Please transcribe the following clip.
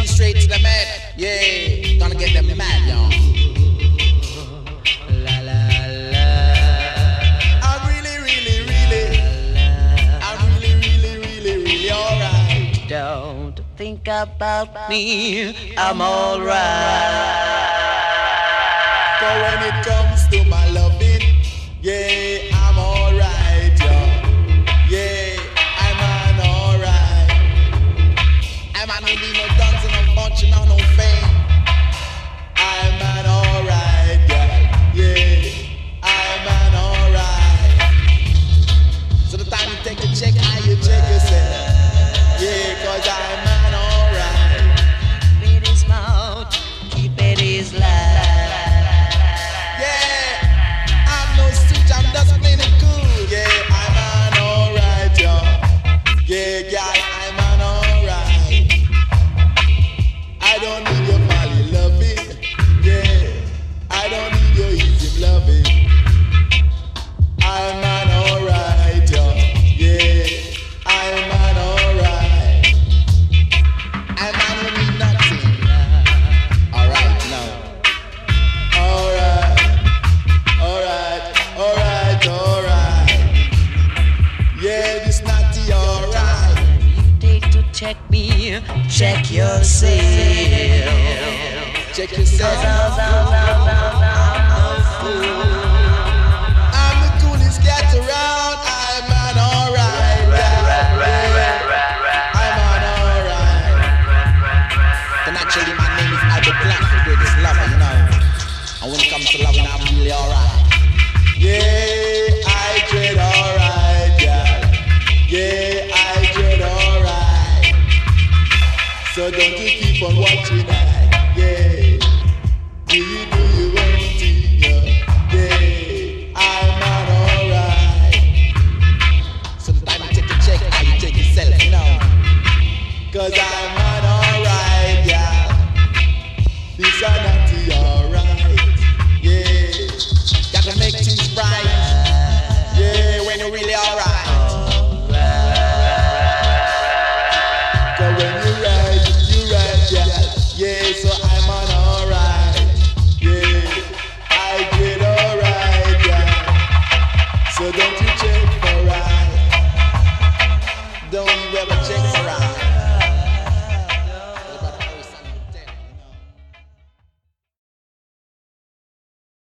straight to the man. Yeah, gonna get them mad, y'all. La la la. I'm really alright. Don't think about me, I'm alright. So when it comes to my loving, yeah, I'm alright, y'all. Yeah, I'm an alright. I'm an need no dance and no punching on no fame. I'm an alright, girl. Yeah, I'm an alright. So the time you take a check, how you check yourself. Yeah, cause I'm an alright. It is mouth, keep it is life. Yeah, I'm no suit, I'm just plain and cool. Yeah, I'm an alright, y'all. Yeah, girl, I'm an alright. I don't need your molly loving. Yeah, I don't need your easy loving. I'm an alright, y'all. Yeah, I'm an alright. I'm an who need nothing. Alright, now. Alright. Yeah, this naughty, alright. You take to check me, check yourself. Check yourself. I'm the coolest cat around. I'm an alright. I'm an alright. And actually, my name is Albert Black, the greatest lover, you know. And when it comes to loving, I'm really alright. Yeah, I dread alright, girl. Yeah, I dread alright. So don't you keep on watching I, yeah. Do you own thing, yeah. I'm an alright. So the time you take a check, how you take yourself, you know. Cause I'm